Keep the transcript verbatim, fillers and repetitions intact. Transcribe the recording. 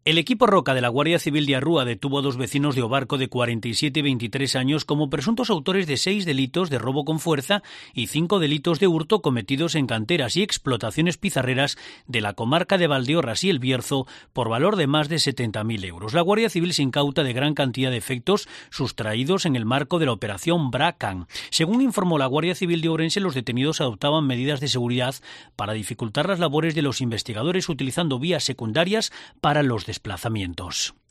El equipo Roca de la Guardia Civil de Arrúa detuvo a dos vecinos de Obarco de cuarenta y siete y veintitrés años como presuntos autores de seis delitos de robo con fuerza y cinco delitos de hurto cometidos en canteras y explotaciones pizarreras de la comarca de Valdeorras y El Bierzo por valor de más de setenta mil euros. La Guardia Civil se incauta de gran cantidad de efectos sustraídos en el marco de la operación Bracan. Según informó la Guardia Civil de Ourense, los detenidos adoptaban medidas de seguridad para dificultar las labores de los investigadores utilizando vías secundarias para los desplazamientos.